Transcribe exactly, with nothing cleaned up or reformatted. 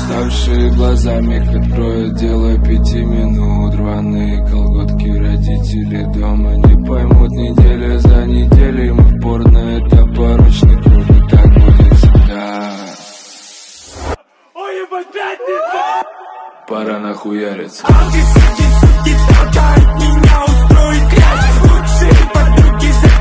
Уставшие глазами откроют дело пяти минут. Рваные колготки, родители дома не поймут. Неделя за неделей мы в порно, это порочный круг, и так будет всегда. Ой, ебать, пятница! Пора нахуяриться. Алки, суки, суки, толкают меня устроить грязь. Лучшие подруги за